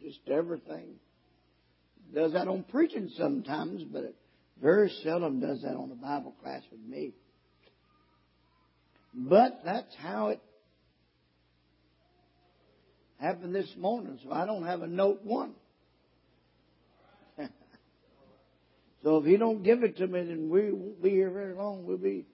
just everything. Does that on preaching sometimes, but it very seldom does that on a Bible class with me. But that's how it happened this morning, so I don't have a note one. So if He don't give it to me, then we won't be here very long. We'll be...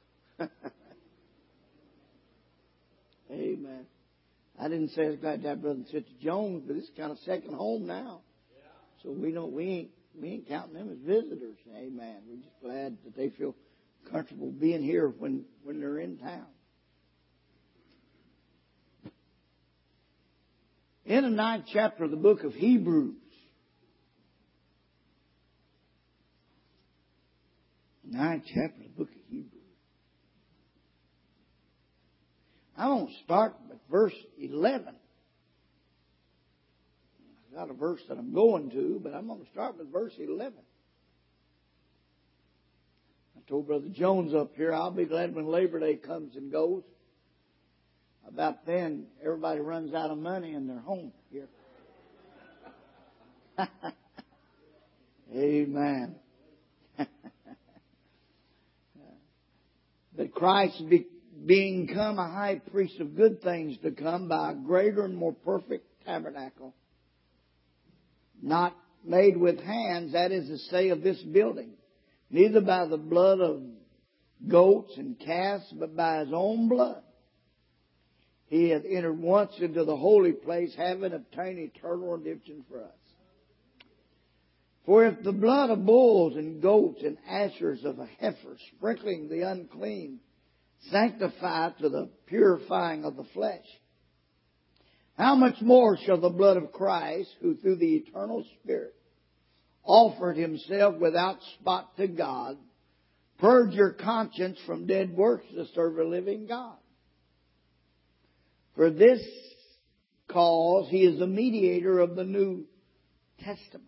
Amen. I didn't say it's glad to have Brother and Sister Jones, but it's kind of second home now. So we ain't counting them as visitors. Amen. We're just glad that they feel comfortable being here when they're in town. In the 9th chapter of the book of Hebrews, 9th chapter of the book of Hebrews, I'm going to start with verse 11. I've got a verse that I'm going to, but I'm going to start with verse 11. I told Brother Jones up here, I'll be glad when Labor Day comes and goes. About then, everybody runs out of money and they're home here. Amen. That Christ being come a high priest of good things to come by a greater and more perfect tabernacle, not made with hands, that is to say, of this building, neither by the blood of goats and calves, but by His own blood. He hath entered once into the holy place, having obtained eternal redemption for us. For if the blood of bulls and goats and ashes of a heifer, sprinkling the unclean, sanctify to the purifying of the flesh, how much more shall the blood of Christ, who through the eternal Spirit offered Himself without spot to God, purge your conscience from dead works to serve a living God? For this cause He is the mediator of the New Testament,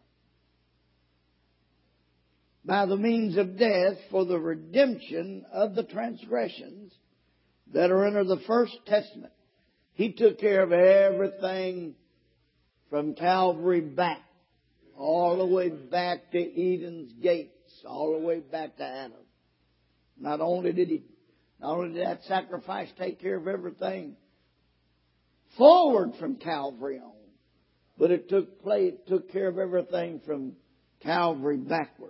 by the means of death, for the redemption of the transgressions that are under the First Testament. He took care of everything from Calvary back, all the way back to Eden's gates, all the way back to Adam. Not only did that sacrifice take care of everything forward from Calvary on, but it took care of everything from Calvary backward,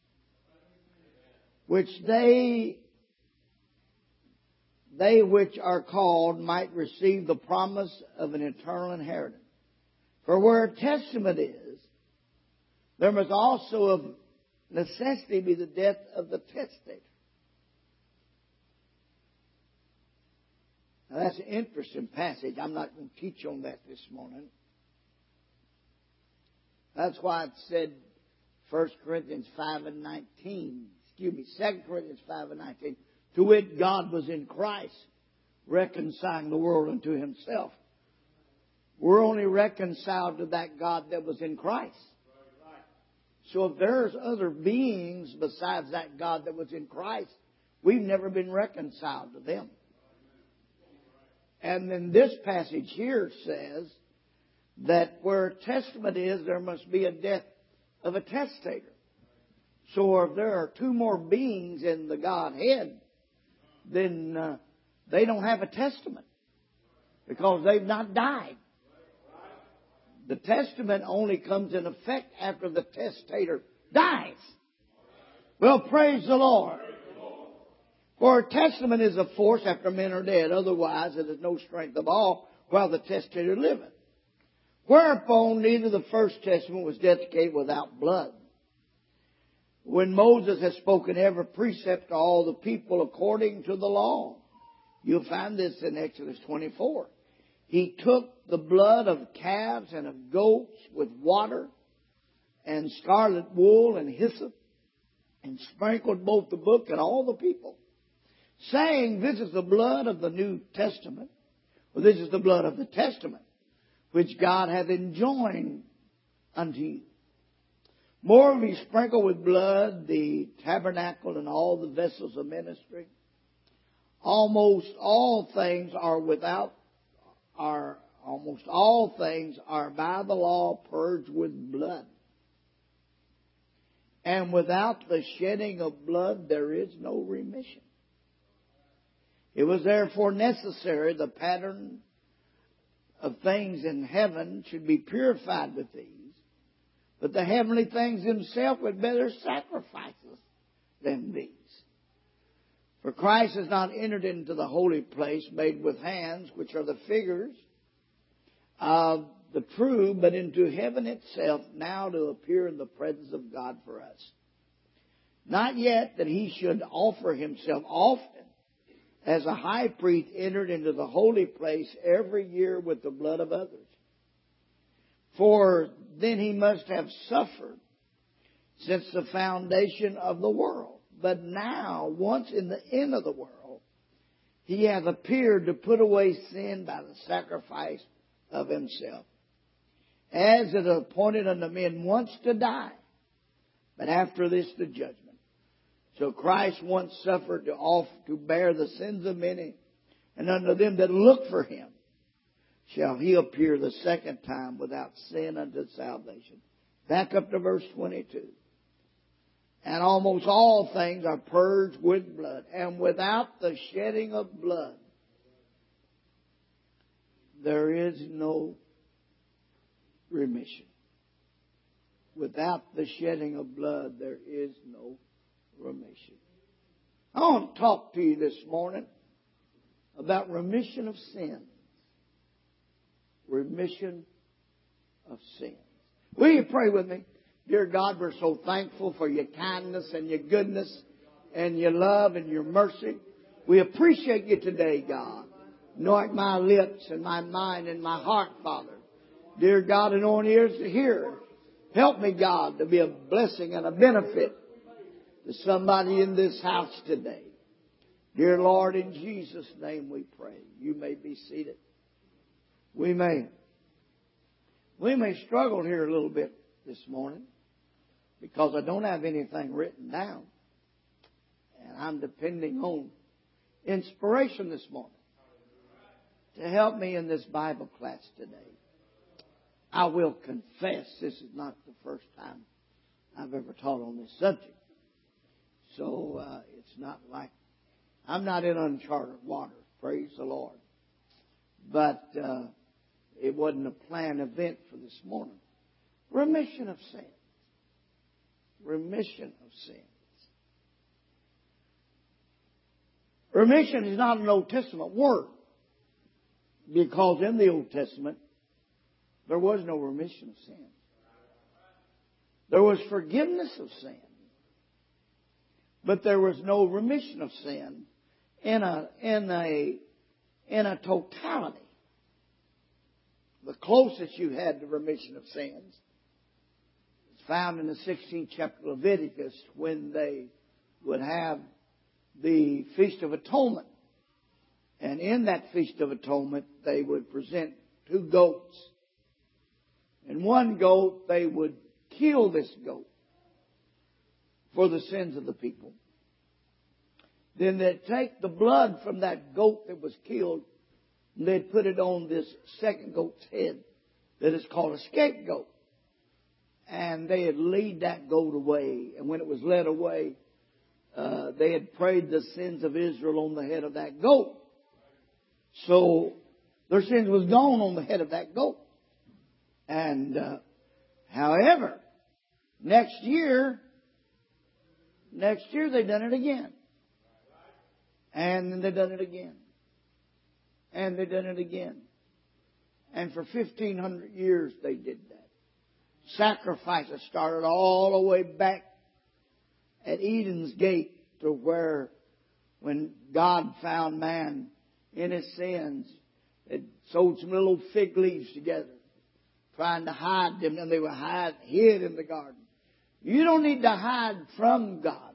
which they which are called might receive the promise of an eternal inheritance. For where a testament is, there must also of necessity be the death of the testator. Now that's an interesting passage. I'm not going to teach on that this morning. That's why it said 1 Corinthians 5:19. 2 Corinthians 5:19. To wit, God was in Christ, reconciling the world unto Himself. We're only reconciled to that God that was in Christ. So if there's other beings besides that God that was in Christ, we've never been reconciled to them. And then this passage here says that where a testament is, there must be a death of a testator. So if there are two more beings in the Godhead, then they don't have a testament because they've not died. The testament only comes in effect after the testator dies. Well, praise the Lord. For a testament is of force after men are dead. Otherwise, it is no strength of all while the testator liveth. Whereupon neither the first testament was dedicated without blood. When Moses has spoken every precept to all the people according to the law. You'll find this in Exodus 24. He took the blood of calves and of goats with water and scarlet wool and hyssop and sprinkled both the book and all the people, saying, this is the blood of the New Testament, or this is the blood of the Testament, which God hath enjoined unto you. Moreover, He sprinkled with blood the tabernacle and all the vessels of ministry. Almost all things are almost all things are by the law purged with blood. And without the shedding of blood, there is no remission. It was therefore necessary the pattern of things in heaven should be purified with these. But the heavenly things themselves would better sacrifices than these. For Christ has not entered into the holy place made with hands, which are the figures of the true, but into heaven itself, now to appear in the presence of God for us. Not yet that he should offer himself often, as a high priest entered into the holy place every year with the blood of others. For then he must have suffered since the foundation of the world. But now, once in the end of the world, he hath appeared to put away sin by the sacrifice of himself. As it is appointed unto men once to die, but after this the judgment. So Christ once suffered to bear the sins of many, and unto them that look for him shall he appear the second time without sin unto salvation. Back up to verse 22. And almost all things are purged with blood, and without the shedding of blood, there is no remission. Without the shedding of blood, there is no remission. I want to talk to you this morning about remission of sins. Remission of sins. Will you pray with me? Dear God, we're so thankful for your kindness and your goodness and your love and your mercy. We appreciate you today, God. Anoint my lips and my mind and my heart, Father. Dear God, anoint ears to hear. Help me, God, to be a blessing and a benefit to somebody in this house today. Dear Lord, in Jesus' name we pray. You may be seated. We may struggle here a little bit this morning because I don't have anything written down. And I'm depending on inspiration this morning to help me in this Bible class today. I will confess this is not the first time I've ever taught on this subject. So it's not like I'm not in uncharted waters. Praise the Lord. But it wasn't a planned event for this morning. Remission of sins. Remission of sins. Remission is not an Old Testament word, because in the Old Testament there was no remission of sin. There was forgiveness of sin, but there was no remission of sin in a totality. The closest you had to remission of sins is found in the 16th chapter of Leviticus, when they would have the Feast of Atonement. And in that Feast of Atonement, they would present 2 goats. And one goat, they would kill this goat for the sins of the people. Then they'd take the blood from that goat that was killed, and they'd put it on this second goat's head that is called a scapegoat. And they'd lead that goat away. And when it was led away, they had prayed the sins of Israel on the head of that goat. So their sins was gone on the head of that goat. And however, next year they done it again. And then they done it again. And they done it again. And for 1,500 years they did that. Sacrifices started all the way back at Eden's gate, to where when God found man in his sins, had sewed some little fig leaves together, trying to hide them, and they were hid in the garden. You don't need to hide from God.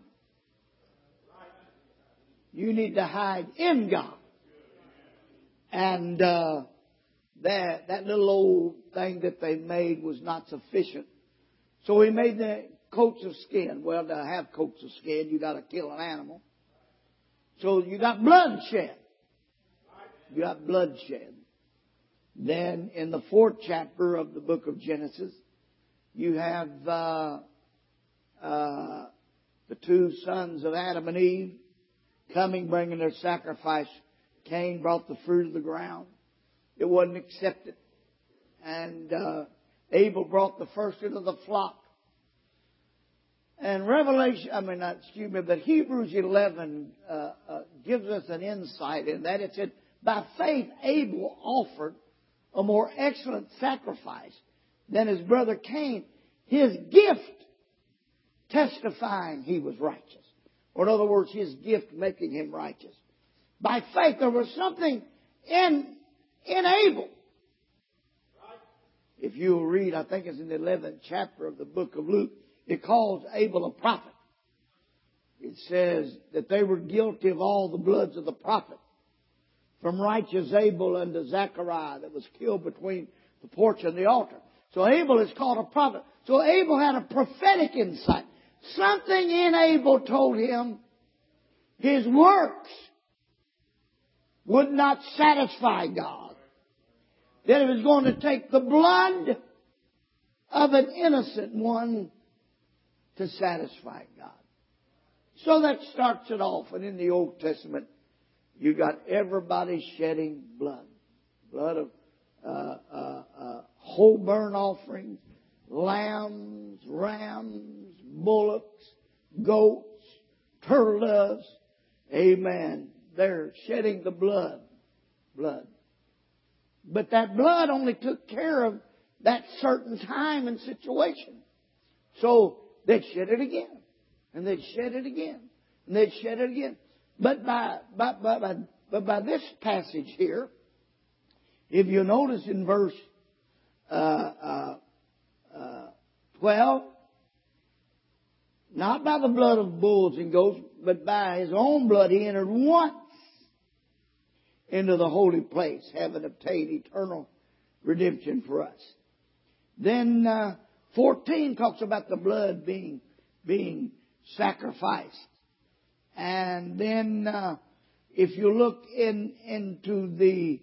You need to hide in God. And that little old thing that they made was not sufficient. So he made the coats of skin. Well, to have coats of skin, you got to kill an animal. So you got bloodshed. You got bloodshed. Then in the 4th chapter of the book of Genesis, you have the 2 sons of Adam and Eve coming, bringing their sacrifice. Cain brought the fruit of the ground. It wasn't accepted. And Abel brought the first of the flock. And but Hebrews 11 gives us an insight in that. It said, by faith Abel offered a more excellent sacrifice than his brother Cain, his gift testifying he was righteous. Or in other words, his gift making him righteous. By faith, there was something in Abel. If you'll read, I think it's in the 11th chapter of the book of Luke, it calls Abel a prophet. It says that they were guilty of all the bloods of the prophet, from righteous Abel unto Zechariah that was killed between the porch and the altar. So Abel is called a prophet. So Abel had a prophetic insight. Something in Abel told him his works would not satisfy God. That it was going to take the blood of an innocent one to satisfy God. So that starts it off. And in the Old Testament, you got everybody shedding blood. Blood of whole burnt offerings, lambs, rams, bullocks, goats, turtle doves. Amen. They're shedding the blood. But that blood only took care of that certain time and situation. So they'd shed it again. And they'd shed it again. And they'd shed it again. But by this passage here, if you notice in verse 12, not by the blood of bulls and goats, but by his own blood he entered once into the holy place, having obtained eternal redemption for us. Then 14 talks about the blood being sacrificed. And then if you look into the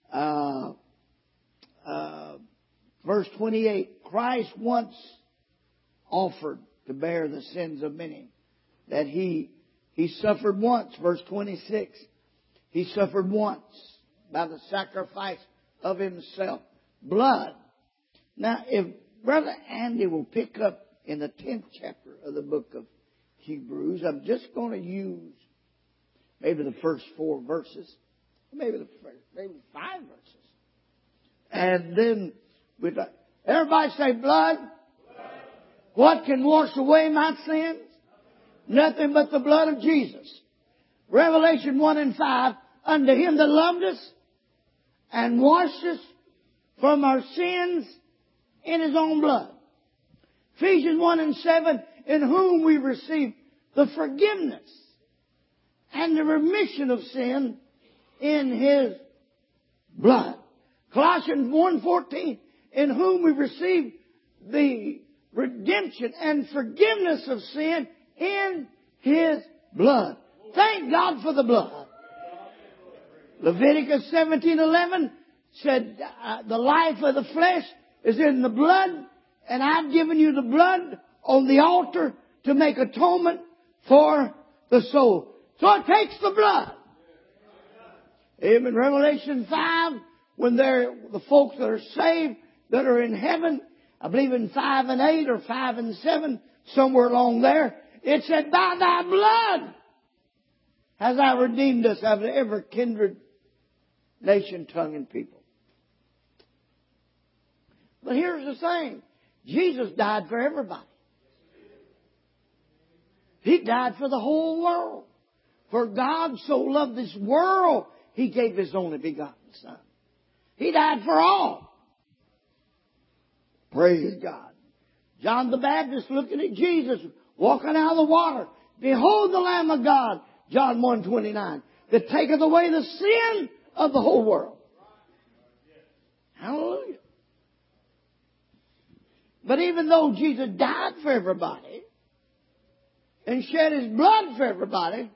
verse 28, Christ once offered to bear the sins of many. That he suffered once. Verse 26, he suffered once by the sacrifice of himself. Blood. Now, if Brother Andy will pick up in the 10th chapter of the book of Hebrews, I'm just going to use maybe the first 4 verses, maybe 5 verses. And then everybody say blood. What can wash away my sins? Nothing but the blood of Jesus. Revelation 1:5, unto him that loved us and washed us from our sins in his own blood. Ephesians 1:7, in whom we receive the forgiveness and the remission of sin in his blood. Colossians 1:14, in whom we receive the redemption and forgiveness of sin in his blood. Thank God for the blood. Leviticus 17:11 said, the life of the flesh is in the blood, and I've given you the blood on the altar to make atonement for the soul. So it takes the blood. Amen. Revelation 5, when the folks that are saved, that are in heaven, I believe in 5 and 8 or 5 and 7, somewhere along there, it said, by thy blood has thou redeemed us out of every kindred, nation, tongue, and people. But here's the thing. Jesus died for everybody. He died for the whole world. For God so loved this world, He gave His only begotten Son. He died for all. Praise God. John the Baptist looking at Jesus walking out of the water. Behold the Lamb of God, John 1:29, that taketh away the sin of the whole world. Hallelujah. But even though Jesus died for everybody and shed His blood for everybody's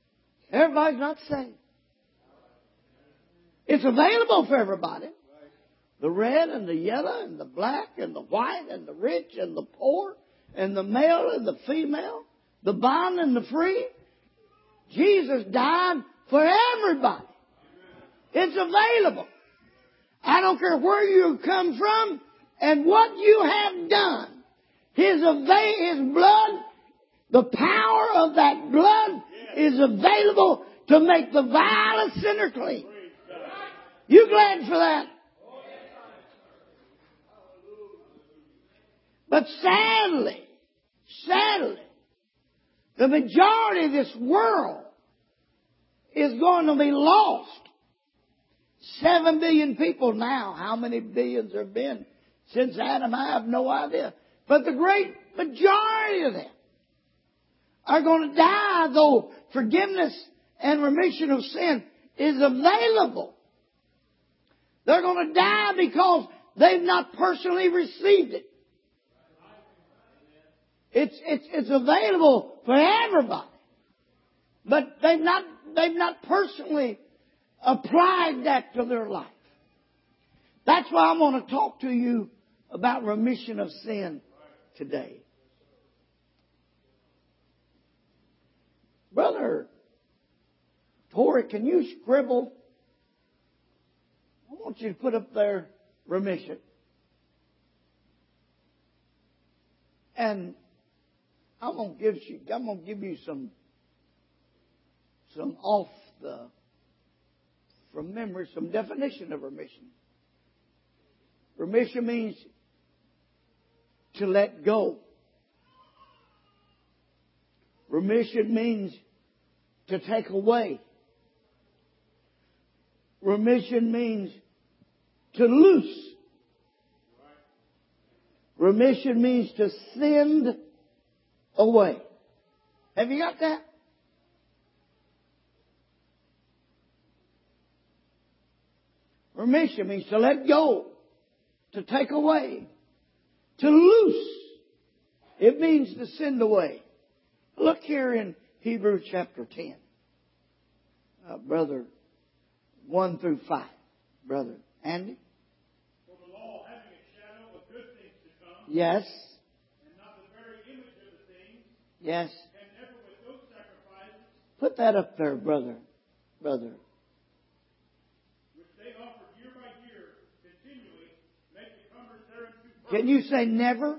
not saved. It's available for everybody. The red and the yellow and the black and the white and the rich and the poor and the male and the female, the bond and the free. Jesus died for everybody. It's available. I don't care where you come from and what you have done. His blood, the power of that blood is available to make the vilest sinner clean. You glad for that? But sadly, the majority of this world is going to be lost. 7 billion people now. How many billions there have been since Adam? I have no idea. But the great majority of them are going to die, though forgiveness and remission of sin is available. They're going to die because they've not personally received it. It's available for everybody. But they've not personally applied that to their life. That's why I want to talk to you about remission of sin today. Brother Torrey, can you scribble? I want you to put up there remission. And I'm going to give you some off the from memory, some definition of remission. Remission means to let go. Remission means to take away. Remission means to loose. Remission means to send away. Have you got that? Remission means to let go, to take away, to loose. It means to send away. Look here in Hebrews chapter 10. Brother, 1 through 5. Brother Andy? For the law having a shadow of good things to come. Yes. And not the very image of the things. Yes. And never with those sacrifices. Put that up there, brother. Brother. Which they offered year by year, continually, make the comers thereunto perfect. Can you say never?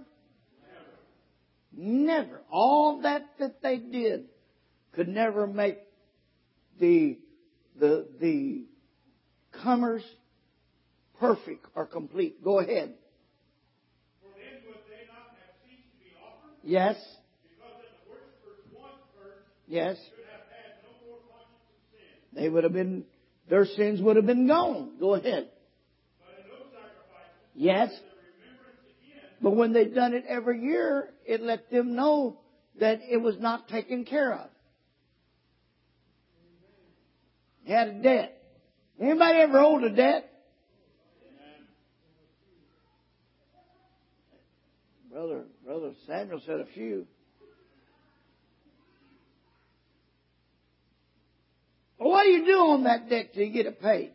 Never. All that they did could never make the comers perfect or complete. Go ahead. For then would they not have ceased to be offered? Yes. Because that the worshippers once first Yes. should have had no more conscience of sin. They would have been, their sins would have been gone. Go ahead. But in those sacrifices, Yes. the remembrance again. But when they'd done it every year, it let them know that it was not taken care of. They had a debt. Anybody ever owed a debt? Brother Samuel said a few. Well, what do you do on that debt till you get it paid?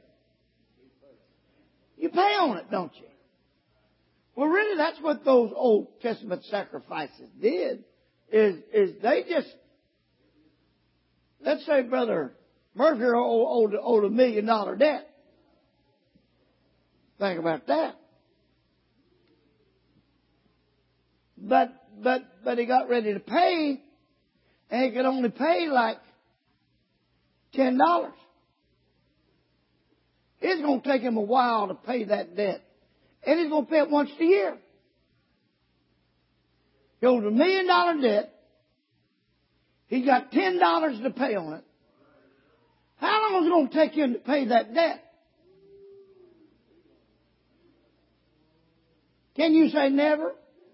You pay on it, don't you? Well, really, that's what those Old Testament sacrifices did. Is they just, let's say Brother Murphy owed $1 million debt. Think about that. But he got ready to pay, and he could only pay like $10. It's going to take him a while to pay that debt. And he's going to pay it once a year. He owes $1 million debt. He got $10 to pay on it. How long is it going to take him to pay that debt? Can you say never?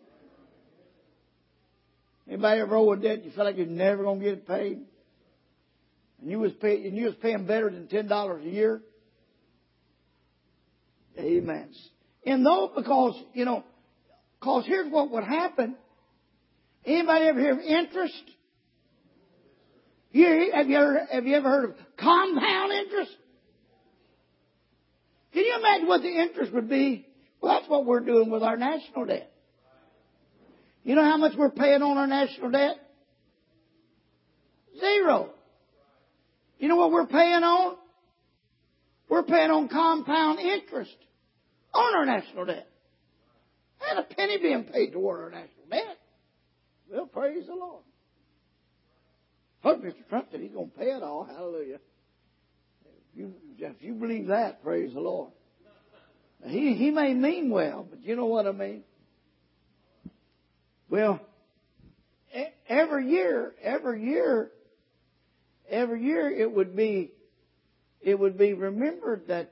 Anybody ever owe a debt you felt like you're never going to get it paid? And you was paying better than $10 a year? Amen. And though, because here's what would happen. Anybody ever hear of interest? Have you ever heard of compound interest? Can you imagine what the interest would be? Well, that's what we're doing with our national debt. You know how much we're paying on our national debt? 0. You know what we're paying on? We're paying on compound interest on our national debt. And a penny being paid toward our national debt. Well, praise the Lord. But Mr. Trump said he's going to pay it all. Hallelujah. If you believe that, praise the Lord. He may mean well, but you know what I mean? Well, every year, it would be remembered that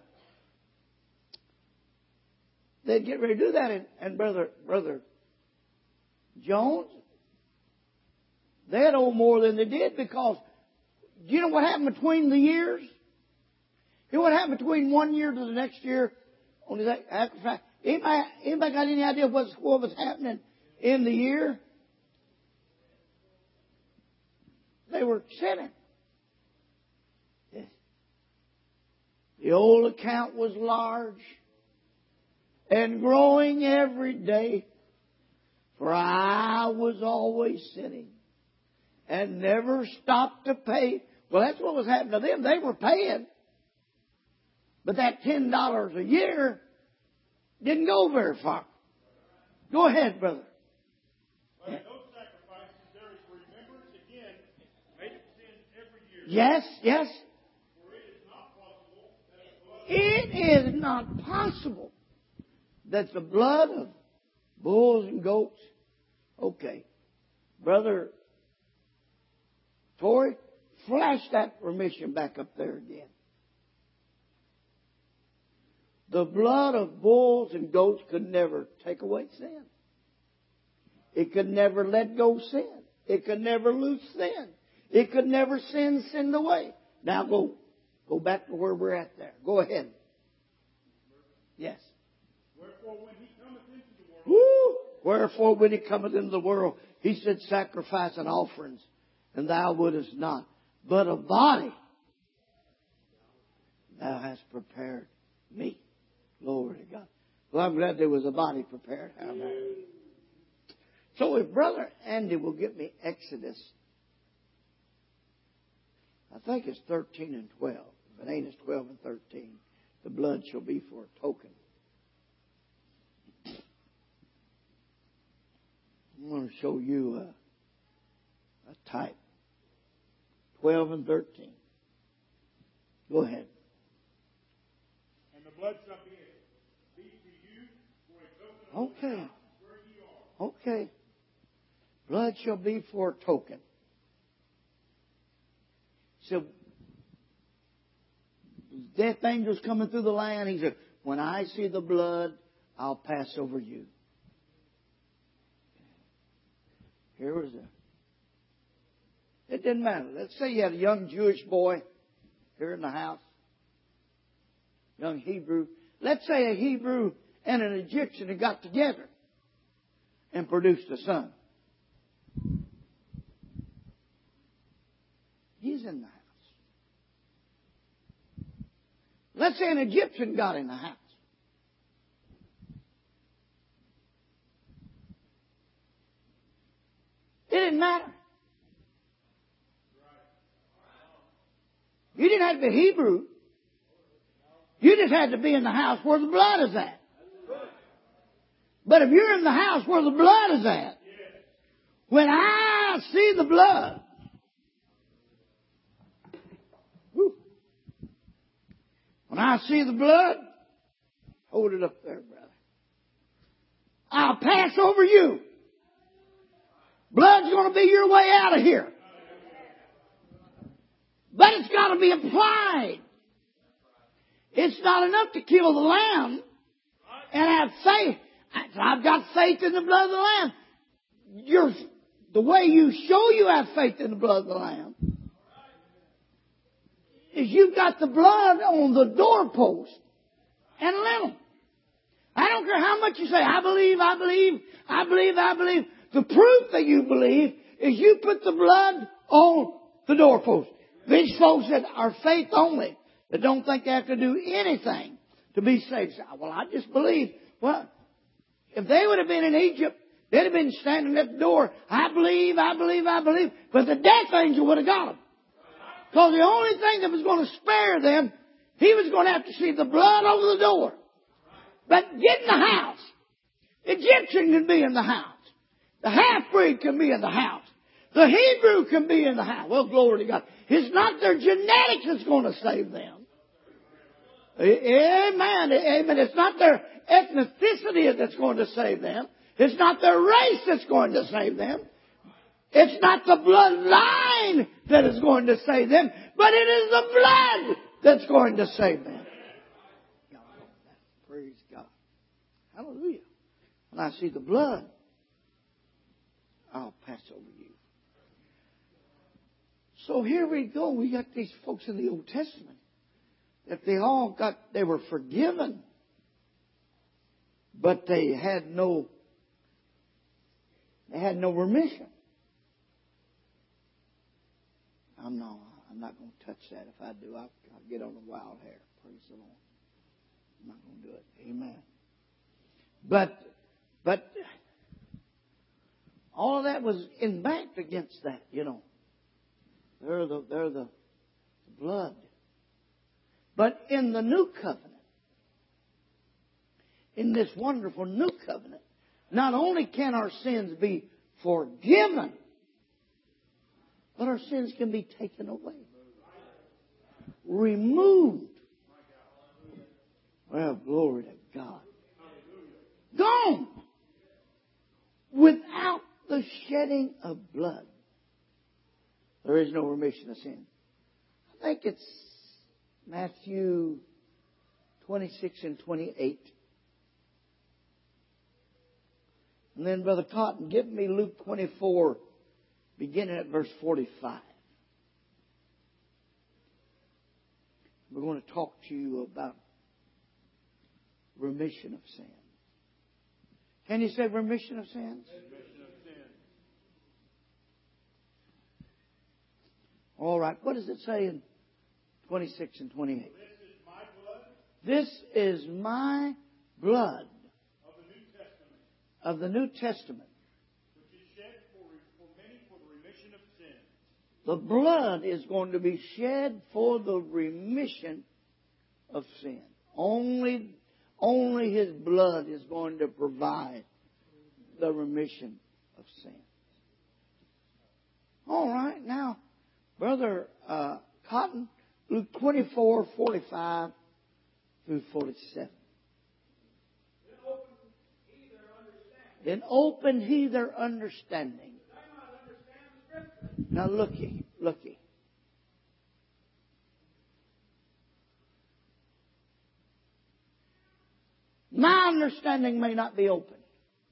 they'd get ready to do that. And Brother Jones, they'd owe more than they did because, do you know what happened between the years? You know what happened between one year to the next year? On the sacrifice? Anybody got any idea what was happening in the year? They were sinning. The old account was large and growing every day, for I was always sinning and never stopped to pay. Well, that's what was happening to them. They were paying. But that $10 a year didn't go very far. Go ahead, brother. By those sacrifices, there is remembrance again, made of sin every year. Yes. For It is not possible that the blood of bulls and goats. Okay. Brother Torrey, flash that remission back up there again. The blood of bulls and goats could never take away sin. It could never let go sin. It could never loose sin. It could never send sin away. Now go back to where we're at there. Go ahead. Yes. Wherefore when he cometh into the world. Woo! Wherefore when he cometh into the world, he said, sacrifice and offerings, and thou wouldest not. But a body thou hast prepared me. Glory to God. Well, I'm glad there was a body prepared. Amen. So if Brother Andy will get me Exodus, I think it's 13 and 12. If it ain't, it's 12 and 13. The blood shall be for a token. I'm going to show you a type. 12 and 13. Go ahead. And the blood shall be to you for a token of the house where ye are. Okay. Blood shall be for a token. So, death angels coming through the land. He said, when I see the blood, I'll pass over you. Here was it didn't matter. Let's say you had a young Jewish boy here in the house. Young Hebrew. Let's say a Hebrew and an Egyptian had got together and produced a son. He's in the house. Let's say an Egyptian got in the house. It didn't matter. You didn't have to be Hebrew. You just had to be in the house where the blood is at. But if you're in the house where the blood is at, when I see the blood, when I see the blood, hold it up there, brother. I'll pass over you. Blood's going to be your way out of here. But it's got to be applied. It's not enough to kill the lamb and have faith. I've got faith in the blood of the lamb. The way you show you have faith in the blood of the lamb is you've got the blood on the doorpost and lintel. I don't care how much you say, I believe, I believe, I believe, I believe. The proof that you believe is you put the blood on the doorpost. These folks that are faith only, that don't think they have to do anything to be saved. Well, I just believe. Well, if they would have been in Egypt, they'd have been standing at the door. I believe, I believe, I believe. But the death angel would have got them. Because the only thing that was going to spare them, he was going to have to see the blood over the door. But get in the house. Egyptian can be in the house. The half-breed can be in the house. The Hebrew can be in the house. Well, glory to God. It's not their genetics that's going to save them. Amen. Amen. It's not their ethnicity that's going to save them. It's not their race that's going to save them. It's not the bloodline that is going to save them, but it is the blood that's going to save them. Praise God. Hallelujah. When I see the blood, I'll pass over you. So here we go. We got these folks in the Old Testament that they were forgiven, but they had no remission. I'm not going to touch that. If I do, I'll get on the wild hair. Praise the Lord. I'm not going to do it. Amen. But all of that was embanked against that, you know. They're the blood. But in the new covenant, in this wonderful new covenant, not only can our sins be forgiven, but our sins can be taken away. Removed. Well, glory to God. Gone. Without the shedding of blood, there is no remission of sin. I think it's Matthew 26 and 28. And then, Brother Cotton, give me Luke 24, beginning at verse 45. We're going to talk to you about remission of sin. Can you say remission of sins? Remission of sin. All right. What does it say in 26 and 28? This is my blood This is my blood of the New Testament, of the New Testament. which is shed for many for the remission of sins. The blood is going to be shed for the remission of sin. Only His blood is going to provide the remission of sin. All right, now, Brother Cotton, Luke 24, 45 through 47. Then open he their understanding. Now looky. My understanding may not be open.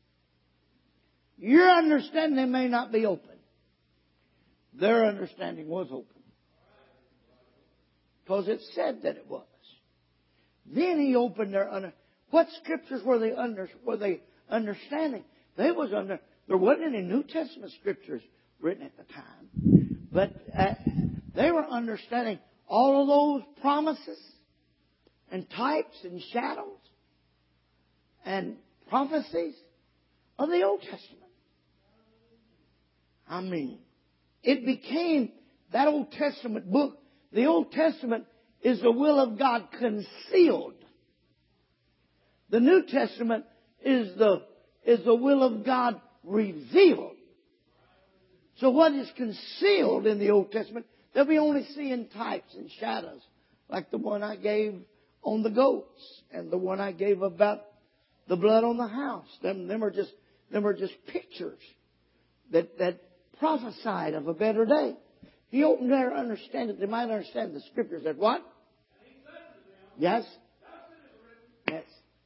Your understanding may not be open. Their understanding was open. Because it said that it was. Then he opened their understanding. What scriptures were they understanding? There wasn't any New Testament scriptures written at the time. But they were understanding all of those promises and types and shadows and prophecies of the Old Testament. I mean, it became that Old Testament book. The Old Testament is the will of God concealed. The New Testament is the will of God revealed. So what is concealed in the Old Testament, they'll be only seeing types and shadows, like the one I gave on the goats and the one I gave about the blood on the house. Them are just pictures that prophesied of a better day. He opened their understanding. They might understand the scriptures. That what? Yes. Yes.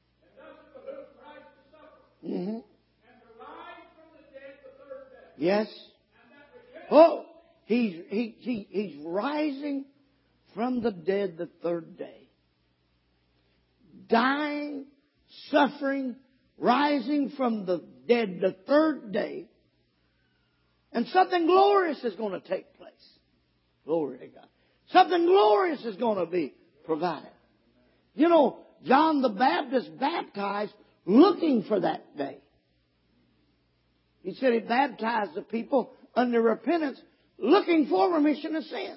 Mm-hmm. Yes. Oh, he's rising from the dead the third day. Dying, suffering, rising from the dead the third day. And something glorious is going to take place. Glory to God. Something glorious is going to be provided. You know, John the Baptist baptized looking for that day. He said he baptized the people under repentance, looking for remission of sins.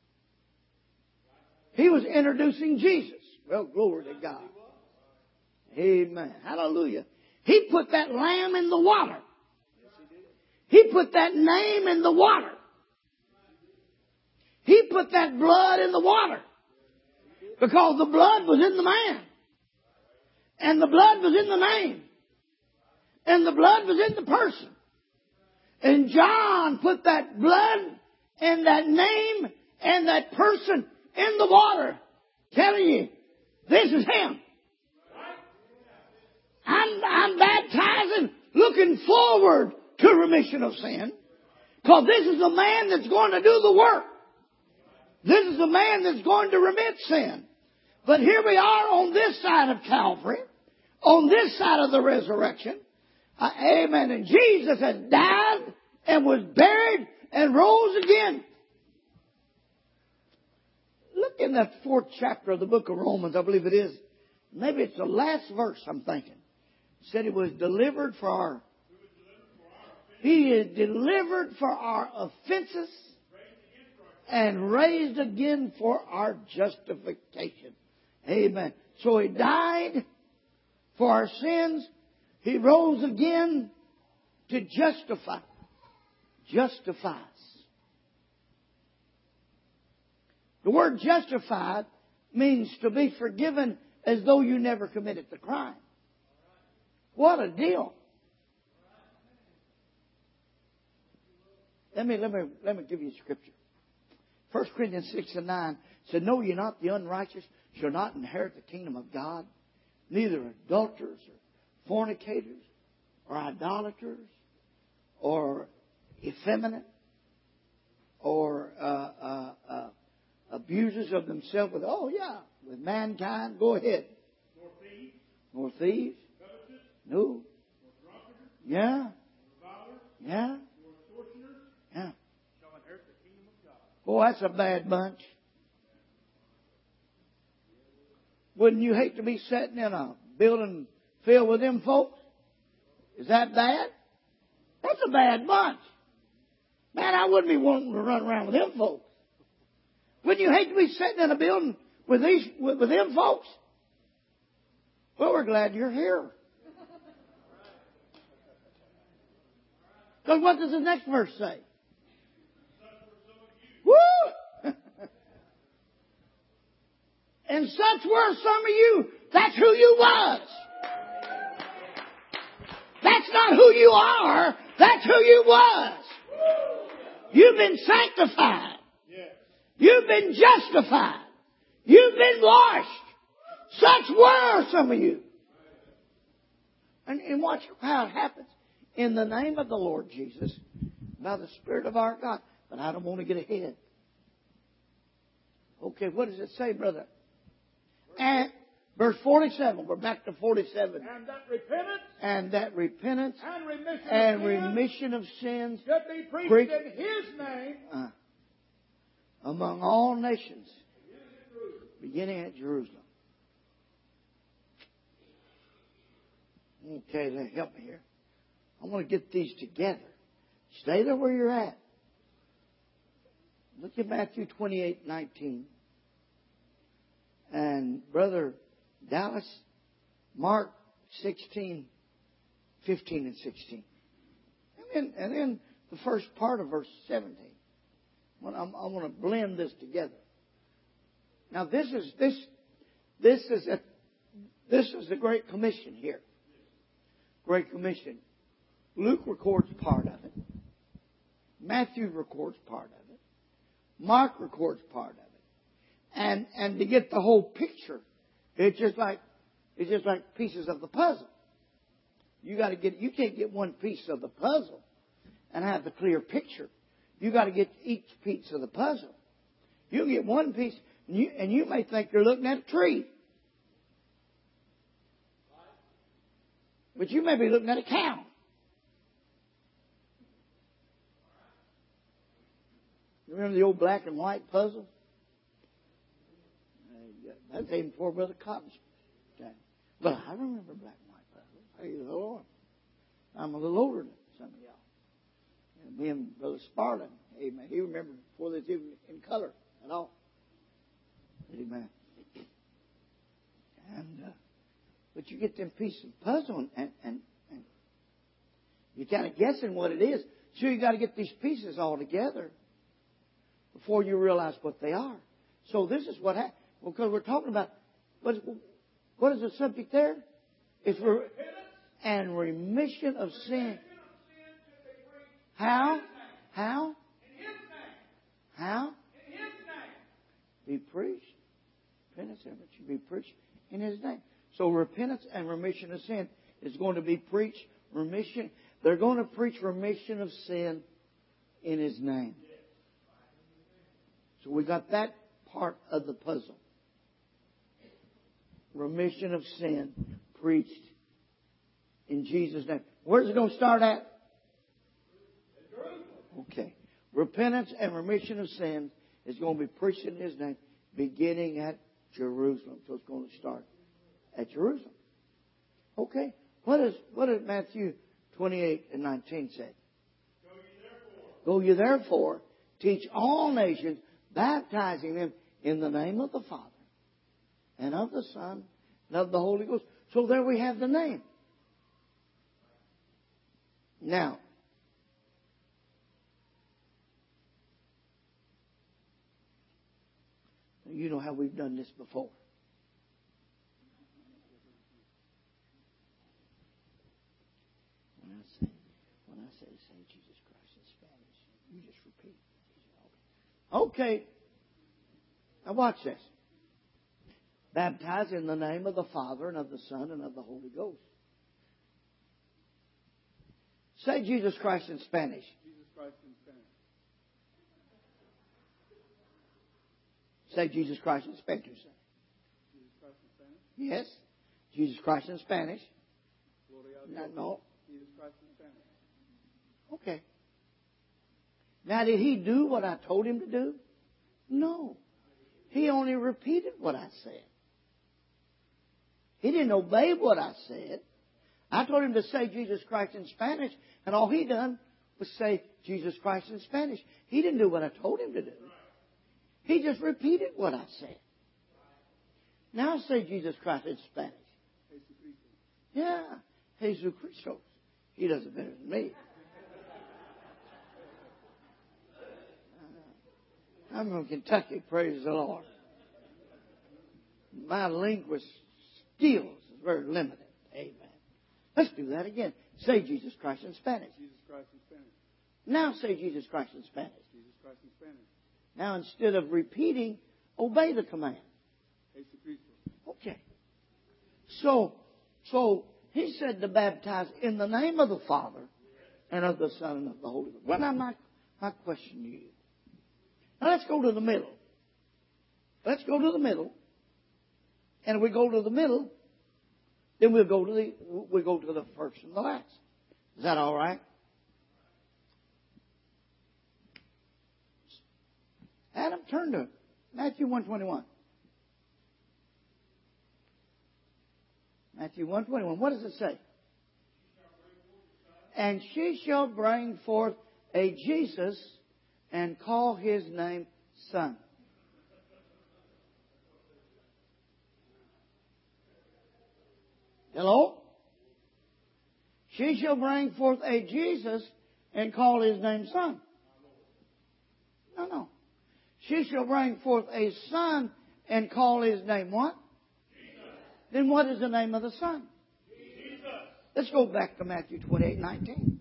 He was introducing Jesus. Well, glory to God. Amen. Hallelujah. He put that lamb in the water. He put that name in the water. He put that blood in the water. Because the blood was in the man. And the blood was in the name. And the blood was in the person. And John put that blood and that name and that person in the water. Telling you, this is him. I'm baptizing looking forward to remission of sin. Because this is the man that's going to do the work. This is the man that's going to remit sin. But here we are on this side of Calvary, on this side of the resurrection. Amen. And Jesus has died and was buried and rose again. Look in that 4th chapter of the book of Romans, I believe it is. Maybe it's the last verse, I'm thinking. It said he was delivered for our... He is delivered for our offenses and raised again for our justification. Amen. So he died for our sins. He rose again to justify. Justify us. The word justified means to be forgiven as though you never committed the crime. What a deal. Let me give you a scripture. 1 Corinthians 6:9 said, "Know ye not the unrighteous shall not inherit the kingdom of God, neither adulterers or fornicators or idolaters or effeminate or abusers of themselves with mankind." Go ahead. Nor thieves. No. Yeah. Yeah. Yeah. Boy, that's a bad bunch. Wouldn't you hate to be sitting in a building filled with them folks? Is that bad? That's a bad bunch. Man, I wouldn't be wanting to run around with them folks. Wouldn't you hate to be sitting in a building with them folks? Well, we're glad you're here. Because what does the next verse say? Woo! And such were some of you. That's who you was. That's not who you are. That's who you was. You've been sanctified. You've been justified. You've been washed. Such were some of you. And watch how it happens. In the name of the Lord Jesus, by the Spirit of our God. But I don't want to get ahead. Okay, what does it say, brother? And verse 47. We're back to 47. And that repentance and remission of sins should be preached in His name among all nations, beginning at Jerusalem. Okay, help me here. I want to get these together. Stay there where you're at. Look at Matthew 28:19. And Brother Dallas, Mark 16:15 and 16. And then the first part of verse 17. I want to blend this together. Now this is the Great Commission here. Great Commission. Luke records part of it. Matthew records part of it. Mark records part of it. And to get the whole picture, it's just like pieces of the puzzle. You can't get one piece of the puzzle and have the clear picture. You got to get each piece of the puzzle. You get one piece, and you may think you're looking at a tree, but you may be looking at a cow. You remember the old black and white puzzle? That's even before Brother Cotton understand. But I remember black and white, brother. Praise the Lord. I'm a little older than some of y'all. And me and Brother Spartan, amen. He remembered before they was even in color at all. Amen. And but you get them pieces of puzzle and you're kind of guessing what it is. So you got to get these pieces all together before you realize what they are. So this is what happened. Because we're talking about what is the subject there? It's and remission of sin. How? How? How? Be preached. Repentance and remission be preached in His name. So repentance and remission of sin is going to be preached. Remission. They're going to preach remission of sin in His name. So we got that part of the puzzle. Remission of sin preached in Jesus' name. Where's it going to start at? Okay. Repentance and remission of sins is going to be preached in His name beginning at Jerusalem. So it's going to start at Jerusalem. Okay. What does Matthew 28 and 19 say? Go ye therefore, teach all nations, baptizing them in the name of the Father and of the Son and of the Holy Ghost. So there we have the name. Now, you know how we've done this before. When I say Jesus Christ in Spanish, you just repeat. Okay. Now watch this. Baptize in the name of the Father and of the Son and of the Holy Ghost. Say Jesus Christ in Spanish. Jesus Christ in Spanish. Say Jesus Christ in Spanish. Jesus Christ in Spanish? Yes. Jesus Christ in Spanish. No. Jesus Christ in Spanish. Okay. Now, did he do what I told him to do? No. He only repeated what I said. He didn't obey what I said. I told him to say Jesus Christ in Spanish, and all he done was say Jesus Christ in Spanish. He didn't do what I told him to do. He just repeated what I said. Now say Jesus Christ in Spanish. Yeah. Jesus Christos. He does it better than me. I'm from Kentucky, praise the Lord. My linguist skills is very limited. Amen. Let's do that again. Say Jesus Christ in Spanish. Jesus Christ in Spanish. Now say Jesus Christ in Spanish. Jesus Christ in Spanish. Now instead of repeating, obey the command. Okay. So he said to baptize in the name of the Father and of the Son and of the Holy Ghost. Well, now my question to you. Now let's go to the middle. Let's go to the middle. And if we go to the middle, then we'll go to the first and the last. Is that all right? Adam, turn to Matthew 1:21. Matthew 1:21. What does it say? And she shall bring forth a Jesus and call his name Son. Hello? She shall bring forth a Jesus and call his name Son. No. She shall bring forth a Son and call his name what? Jesus. Then what is the name of the Son? Jesus. Let's go back to Matthew 28:19.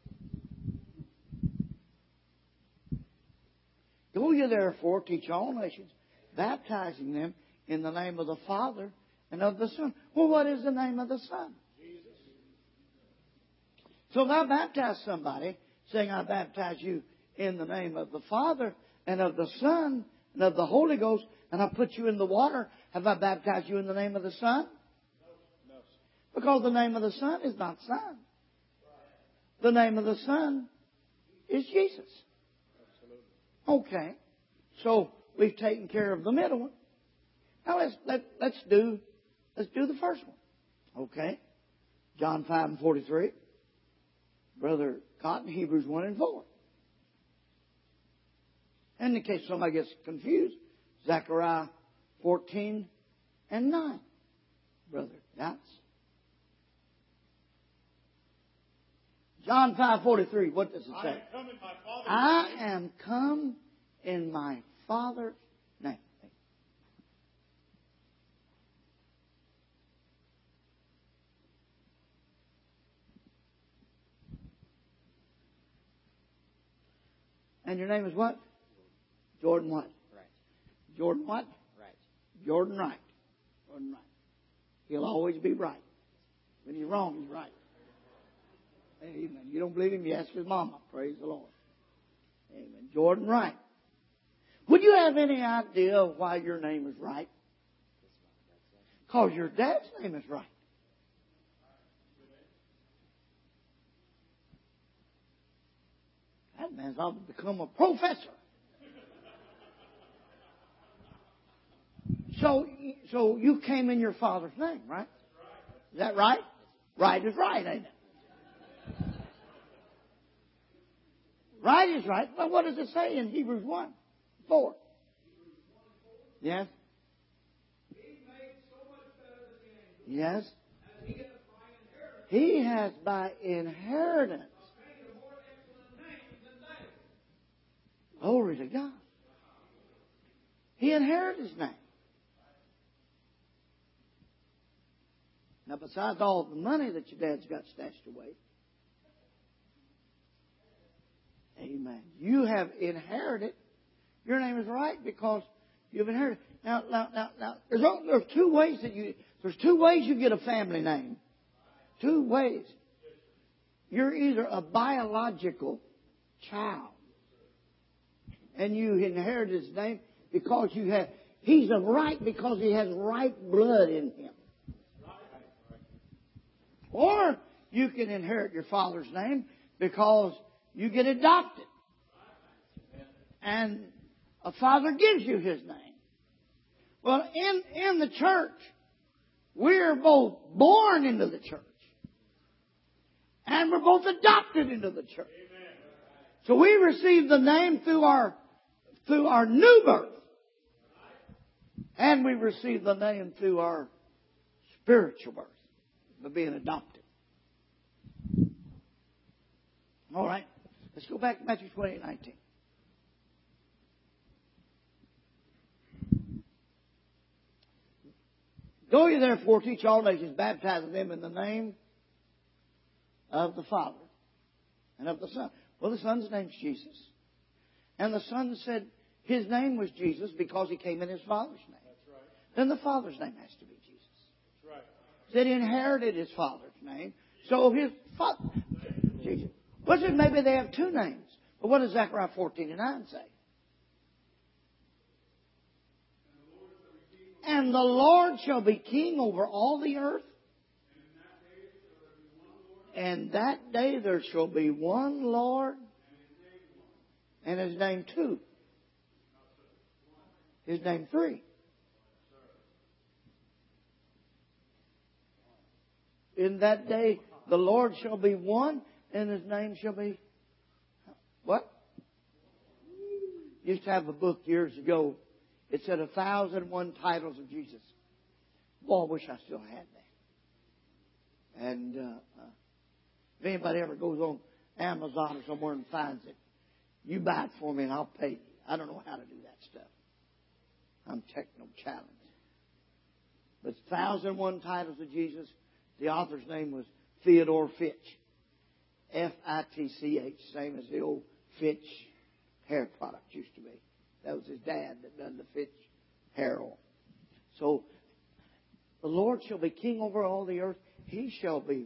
Go ye therefore, teach all nations, baptizing them in the name of the Father and of the Son. Well, what is the name of the Son? Jesus. So if I baptize somebody, saying I baptize you in the name of the Father and of the Son and of the Holy Ghost, and I put you in the water, have I baptized you in the name of the Son? No. Because the name of the Son is not Son. The name of the Son is Jesus. Okay. So we've taken care of the middle one. Now let's do Let's do the first one. Okay. John 5 and 43. Brother Cotton, Hebrews 1 and 4. And in case somebody gets confused, Zechariah 14 and 9. Brother Doubts. John 5:43. What does it say? I am come in my Father's name. And your name is what? Jordan what? Right. Jordan what? Right. Jordan Wright. Jordan Wright. He'll always be right. When he's wrong, he's right. Amen. You don't believe him? You ask his mama. Praise the Lord. Amen. Jordan Wright. Would you have any idea why your name is Wright? Because your dad's name is Wright. That man's ought to become a professor. So you came in your father's name, right? Is that right? Right is right, ain't it? Right is right. Well, what does it say in Hebrews 1, 4? Yes? Yes? He has by inheritance. Glory to God. He inherited his name. Now, besides all the money that your dad's got stashed away, amen, you have inherited. Your name is right because you've inherited. Now, there's two ways you get a family name. Two ways. You're either a biological child, and you inherit his name because he's a right because he has right blood in him. Or you can inherit your father's name because you get adopted. And a father gives you his name. Well, in the church, we're both born into the church. And we're both adopted into the church. So we receive the name through our new birth. And we receive the name through our spiritual birth, by being adopted. All right. Let's go back to Matthew 28:19. Go ye therefore, teach all nations, baptizing them in the name of the Father and of the Son. Well, the Son's name's Jesus. And the Son said his name was Jesus because he came in his Father's name. That's right. Then the Father's name has to be Jesus. That's right. That he inherited his Father's name. So his Father, Jesus. What's it? Maybe they have two names. But what does Zechariah 14 and 9 say? And the Lord shall be king over all the earth. And that day there shall be one Lord. And his name two. His name three. In that day the Lord shall be one. And his name shall be... What? Used to have a book years ago. It said 1,001 titles of Jesus. Boy, I wish I still had that. And if anybody ever goes on Amazon or somewhere and finds it, you buy it for me and I'll pay you. I don't know how to do that stuff. I'm techno-challenged. But 1,001 titles of Jesus. The author's name was Theodore Fitch. Fitch. Same as the old Fitch hair product used to be. That was his dad that done the Fitch hair oil. So, the Lord shall be king over all the earth. He shall be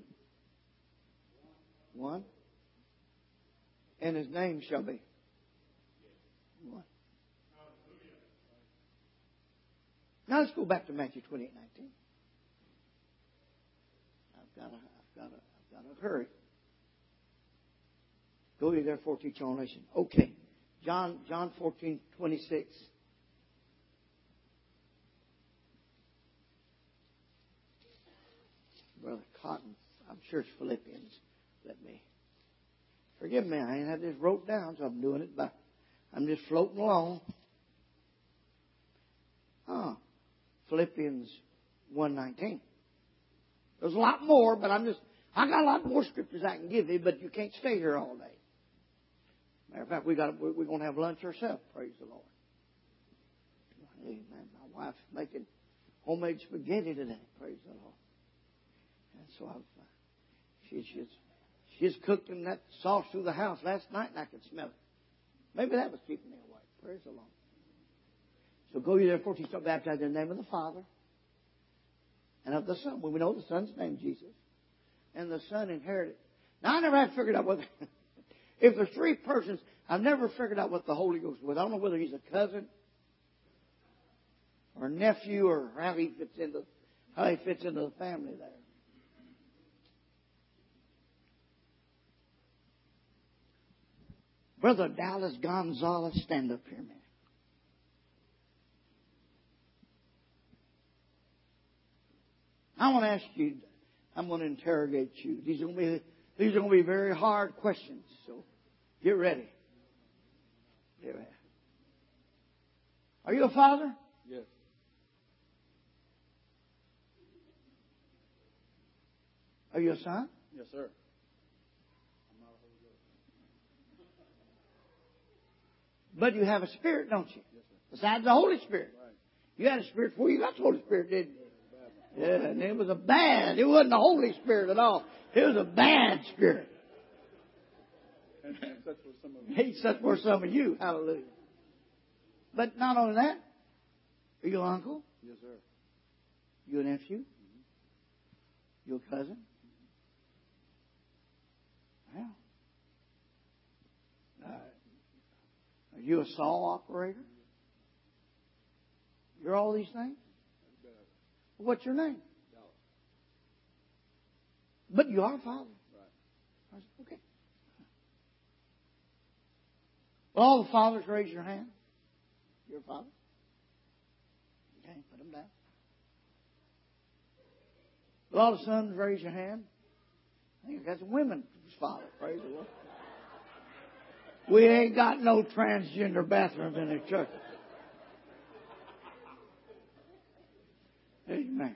one. And his name shall be one. Now let's go back to Matthew 28:19. I've got to hurry. Go ye therefore teach all nations. Okay. John 14:26. Brother Cotton. I'm sure it's Philippians. Let me. Forgive me, I ain't had this wrote down, so I'm doing it by. I'm just floating along. Philippians 1:19. There's a lot more, but I got a lot more scriptures I can give you, but you can't stay here all day. Matter of fact, we're going to have lunch ourselves. Praise the Lord. Amen. My wife's making homemade spaghetti today. Praise the Lord. And so she's cooking that sauce through the house last night, and I could smell it. Maybe that was keeping me awake. Praise the Lord. So go ye therefore to start baptized in the name of the Father and of the Son. Well, we know the Son's name, Jesus. And the Son inherited. Now, I never had figured out whether, if there's three persons, I've never figured out what the Holy Ghost was. I don't know whether he's a cousin or a nephew or how he fits into the family there. Brother Dallas Gonzalez, stand up here a minute. I want to ask you, I'm going to interrogate you. These are going to be very hard questions. So get ready. Get ready. Are you a father? Yes. Are you a son? Yes, sir. But you have a spirit, don't you? Yes, sir. Besides the Holy Spirit. Right. You had a spirit before you got the Holy Spirit, didn't you? Yeah, and it wasn't the Holy Spirit at all. It was a bad spirit. And such were some of you. Hey, such were some of you. Hallelujah. But not only that, are you an uncle? Yes, sir. You a nephew? Mm-hmm. You a cousin? Mm-hmm. Well. Are you a saw operator? You're all these things? What's your name? Dallas. But you are a father. Right. I said, okay. Well, all the fathers, raise your hand. You're a father? Okay, put them down. Well, all the sons, raise your hand. I think I got some women as fathers. Praise the Lord. We ain't got no transgender bathrooms in the church. Amen.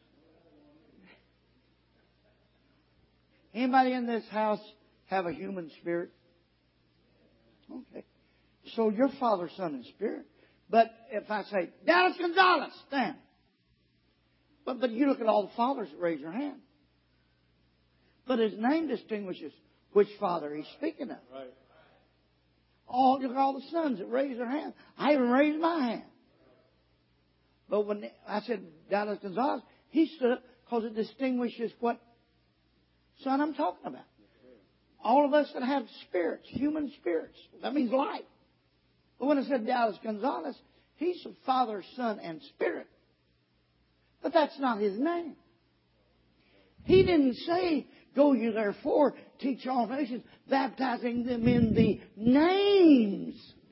Anybody in this house have a human spirit? Okay. So you're Father, Son, and Spirit. But if I say, Dallas Gonzalez, stand. But you look at all the fathers that raise your hand. But his name distinguishes which father he's speaking of. Right. Look at all the sons that raise their hand. I even raised my hand. But when I said Dallas Gonzalez, he stood up because it distinguishes what son I'm talking about. All of us that have spirits, human spirits, that means life. But when I said Dallas Gonzalez, he's the Father, Son, and Spirit. But that's not his name. He didn't say, go you therefore, teach all nations, baptizing them in the names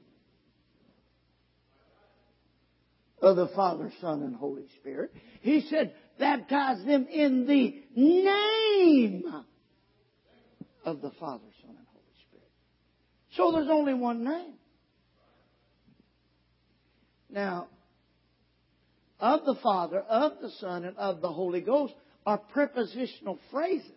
of the Father, Son, and Holy Spirit. He said, baptize them in the name of the Father, Son, and Holy Spirit. So there's only one name. Now, of the Father, of the Son, and of the Holy Ghost are prepositional phrases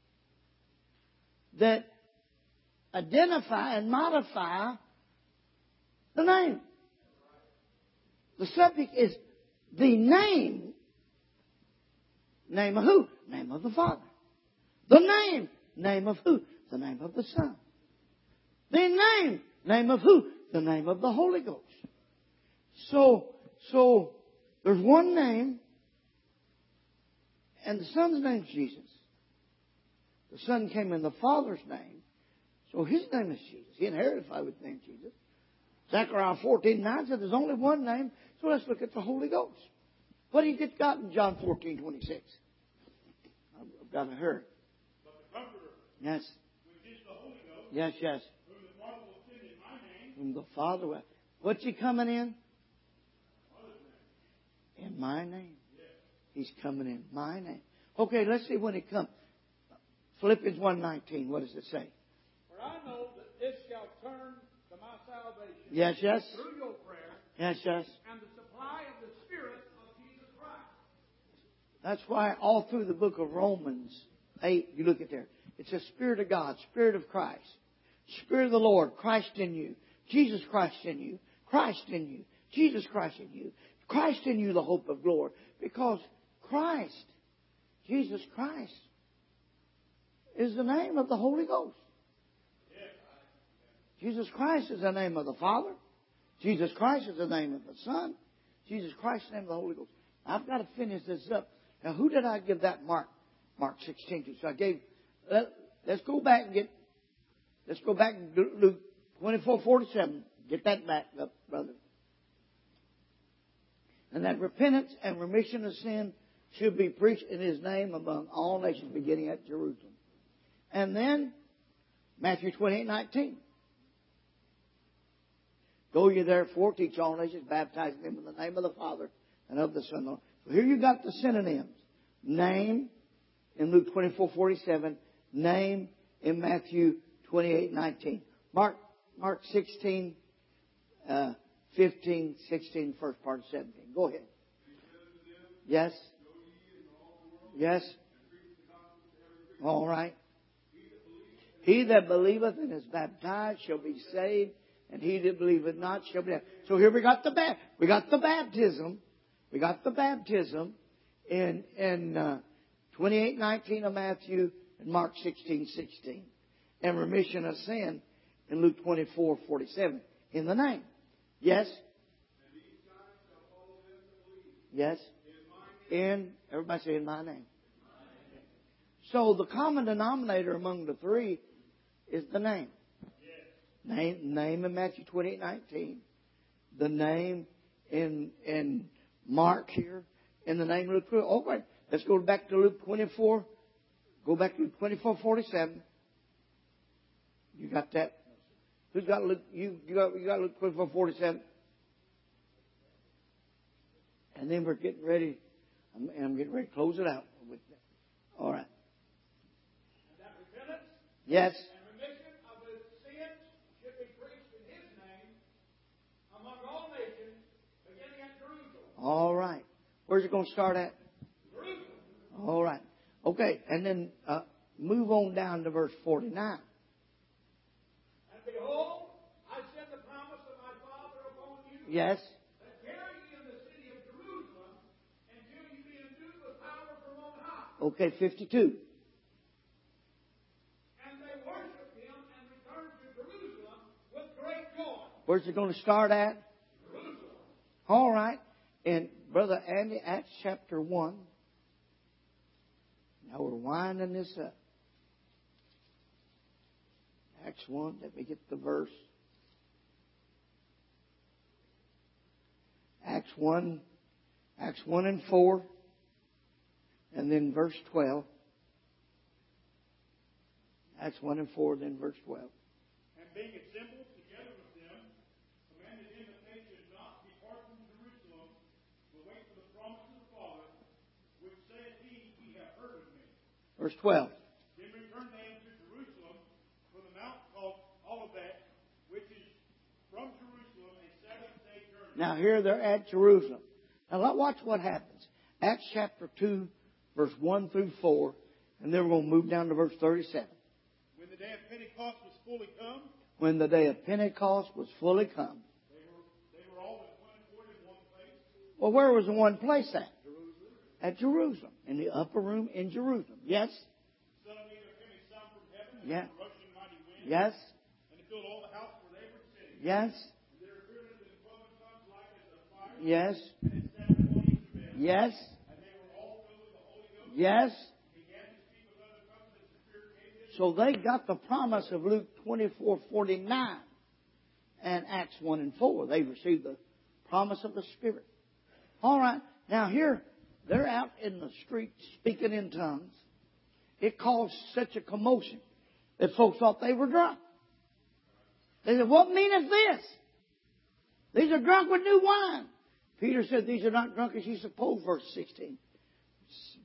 that identify and modify the name. The subject is the name. Name of who? Name of the Father. The name. Name of who? The name of the Son. The name. Name of who? The name of the Holy Ghost. So there's one name, and the Son's name is Jesus. The Son came in the Father's name, so His name is Jesus. He inherited by the name Jesus. Zechariah 14:9 said there's only one name, so let's look at the Holy Ghost. What did He got in John 14:26? I've got to hurry. But the Comforter, Yes. which is the Holy Ghost, Yes, yes. whom the Father will send in my name, Whom the Father will. What's He coming in? In my name. He's coming in my name. Okay, let's see when it comes. Philippians 1:19. What does it say? For I know that this shall turn to my salvation. Yes, yes. Through your prayer. Yes, yes. And the supply of the Spirit of Jesus Christ. That's why all through the book of Romans 8, you look at there. It's the Spirit of God, Spirit of Christ, Spirit of the Lord, Christ in you, Jesus Christ in you, Christ in you, Jesus Christ in you, Christ in you, the hope of glory. Because Christ, Jesus Christ, is the name of the Holy Ghost. Jesus Christ is the name of the Father. Jesus Christ is the name of the Son. Jesus Christ is the name of the Holy Ghost. I've got to finish this up. Now, who did I give that Mark 16 to? So I gave. Let's go back and get. Let's go back and do Luke 24:47. Get that back up, brother. And that repentance and remission of sin should be preached in His name among all nations, beginning at Jerusalem. And then Matthew 28:19. Go ye therefore, teach all nations, baptizing them in the name of the Father and of the Son. So here you got the synonyms. Name in Luke 24:47. Name in Matthew 28:19. Mark 16, 15, 16, first part of 17. Go ahead. Yes. Yes. All right. He that believeth and is baptized shall be saved, and he that believeth not shall be damned. So here we got the baptism. We got the baptism in 28:19 of Matthew and Mark 16:16, and remission of sin in Luke 24:47 in the name. Yes. Yes. Everybody say in my name. So the common denominator among the three is the name. Name in Matthew 28:19. The name in Mark here. And the name of Luke. Oh, wait. Let's go back to Luke 24. Go back to Luke 24:47. You got that? Who's got Luke? You got Luke 24:47. And then we're getting ready. I'm getting ready to close it out with that. All right. And that repentance. Yes. And remission of the sins should be preached in His name among all nations, beginning at Jerusalem. All right. Where's it going to start at? Jerusalem. All right. Okay. And then move on down to verse 49. And behold, I send the promise of my Father upon you. Yes. That tarry ye in the city of Jerusalem until ye be endued with power from on high. Okay, 52. And they worshiped Him and returned to Jerusalem with great joy. Where's it going to start at? Jerusalem. All right. And Brother Andy, Acts chapter 1. Now we're winding this up. Acts 1. Let me get the verse. Acts 1 and 4. And then verse 12. Acts 1 and 4, then verse 12. And being assembled together with them, commanded him that they should not depart from Jerusalem, but wait for the promise of the Father, which saith he, Ye have heard of me. Verse 12. Then returned they unto Jerusalem from the mount called Olivet, which is from Jerusalem a 7-day journey. Now here they're at Jerusalem. Now watch what happens. Acts chapter 2, verse 1 through 4, and then we're going to move down to verse 37. When the day of Pentecost was fully come, When the day of Pentecost was fully come. they were all with one accord in one place. Well, where was the one place at? Jerusalem. At Jerusalem. In the upper room in Jerusalem. Yes? Suddenly there came a sound from heaven, Yeah. a rushing mighty wind, Yes? and it filled all the house where they were sitting. Yes? And there appeared unto them 12 tongues like as of fire, Yes? and it sat upon each of them. Yes? And they were all filled with the Holy Ghost, Yes? and began to speak with other tongues as the Spirit gave them. So they got the promise of Luke 24:49 and Acts 1 and 4. They received the promise of the Spirit. All right. Now here, they're out in the street speaking in tongues. It caused such a commotion that folks thought they were drunk. They said, what meaneth this? These are drunk with new wine. Peter said, these are not drunk as you suppose, verse 16.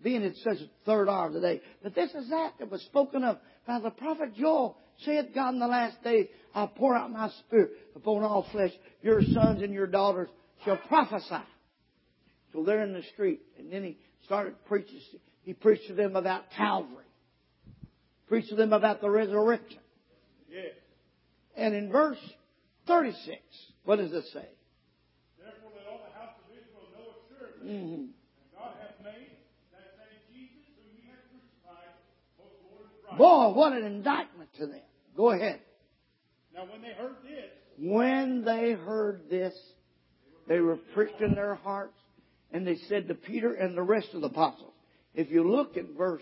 being it's such a third hour of the day. But this is that was spoken of by the prophet Joel. Saith God in the last days, I'll pour out my Spirit upon all flesh. Your sons and your daughters shall prophesy. So they're in the street. And then he started preaching. He preached to them about Calvary. Preached to them about the resurrection. Yes. And in verse 36, what does it say? Therefore let all the house of Israel know assuredly, that God hath made that same Jesus whom ye have crucified, both Lord and Christ. Boy, what an indictment to them. Go ahead. Now when they heard this, they were pricked in their hearts, and they said to Peter and the rest of the apostles. If you look at verse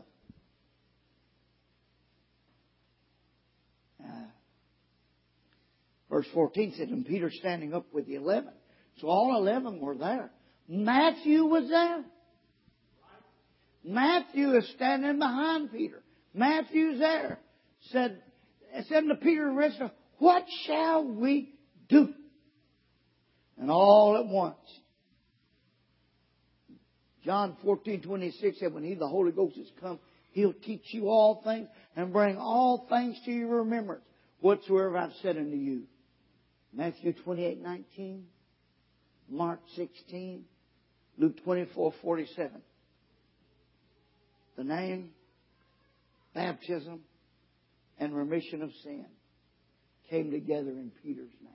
14 said, and Peter standing up with the 11. So all 11 were there. Matthew was there. Matthew is standing behind Peter. Matthew's there. Said to Peter and the rest of them, what shall we do? And all at once, John 14:26 said, when He, the Holy Ghost, has come, He'll teach you all things and bring all things to your remembrance, whatsoever I've said unto you. Matthew 28:19, Mark 16, Luke 24:47. The name, baptism, and remission of sin came together in Peter's name.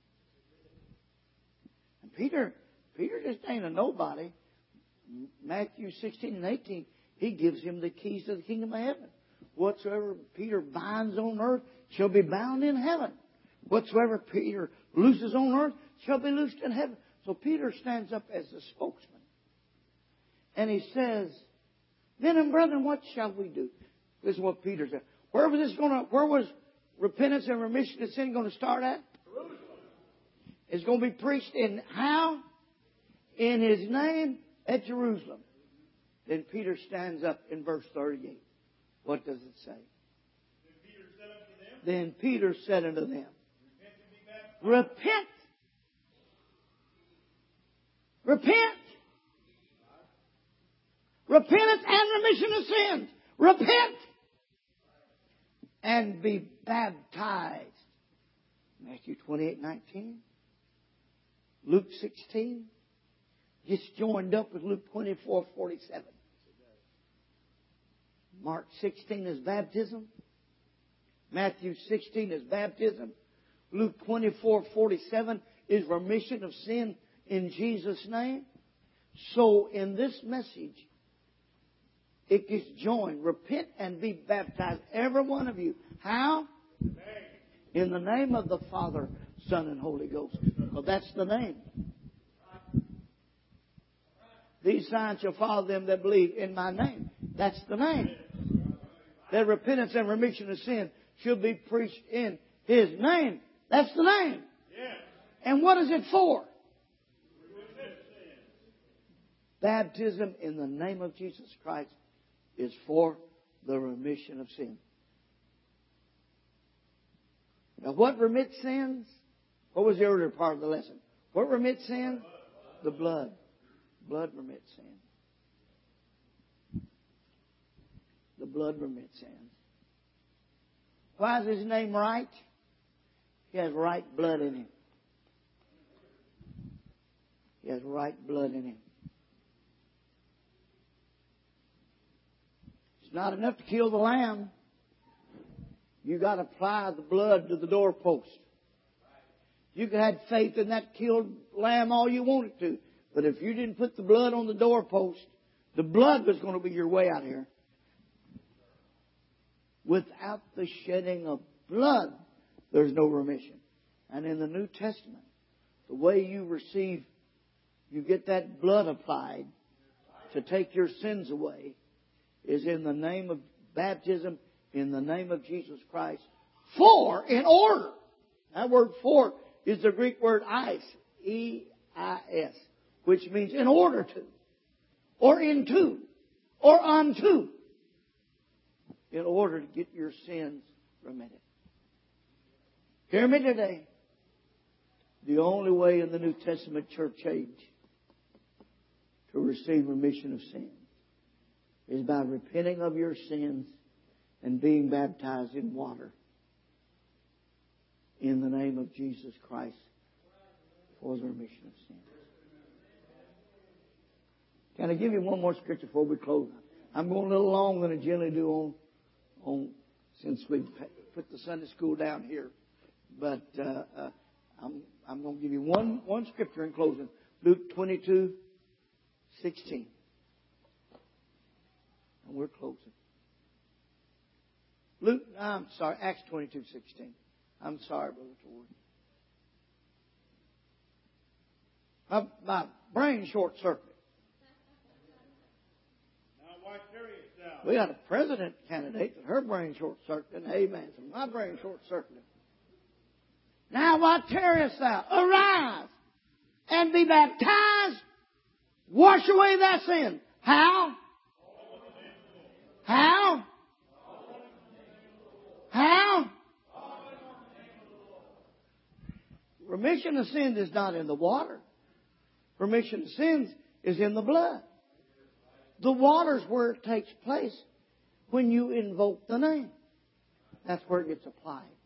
And Peter just ain't a nobody. Matthew 16 and 18, he gives him the keys to the kingdom of heaven. Whatsoever Peter binds on earth shall be bound in heaven. Whatsoever Peter looses on earth shall be loosed in heaven. So Peter stands up as the spokesman. And he says, men and brethren, what shall we do? This is what Peter said. Where was repentance and remission of sin going to start at? It's going to be preached in how? In His name at Jerusalem. Then Peter stands up in verse 38. What does it say? Then Peter said unto them, repent. Repent. Repentance and remission of sins. Repent. And be baptized. Matthew 28:19. Luke 16. Just joined up with Luke 24:47. Mark 16 is baptism. Matthew 16 is baptism. Luke 24:47 is remission of sin in Jesus' name. So in this message, it gets joined. Repent and be baptized, every one of you. How? In the name of the Father, Son, and Holy Ghost. Well, that's the name. These signs shall follow them that believe in my name. That's the name. That repentance and remission of sin should be preached in His name. That's the name. And what is it for? Baptism in the name of Jesus Christ is for the remission of sin. Now, what remits sins? What was the earlier part of the lesson? What remits sin? The blood. Blood remits sin. The blood remits sin. Why is His name right? He has right blood in Him. He has right blood in Him. It's not enough to kill the lamb. You got to apply the blood to the doorpost. You could have faith in that killed lamb all you wanted to. But if you didn't put the blood on the doorpost, the blood was going to be your way out here. Without the shedding of blood, there's no remission. And in the New Testament, the way you receive, you get that blood applied to take your sins away, is in the name of baptism, in the name of Jesus Christ. For, in order. That word for is the Greek word eis, E-I-S, which means in order to, or into, or unto, in order to get your sins remitted. Hear me today. The only way in the New Testament church age to receive remission of sin is by repenting of your sins and being baptized in water in the name of Jesus Christ for the remission of sins. Can I give you one more scripture before we close? I'm going a little longer than I generally do on since we put the Sunday school down here. But I'm going to give you one scripture in closing. Luke 22:16. And we're closing. Acts 22:16. I'm sorry, Brother Torrey. My brain short circuit. Now why tarriest thou? We got a president candidate that her brain short circuited. Amen. So my brain short circuited. Now why tarriest thou? Arise and be baptized. Wash away thy sin. How? How? How? Remission of sins is not in the water. Remission of sins is in the blood. The water's where it takes place when you invoke the name. That's where it gets applied.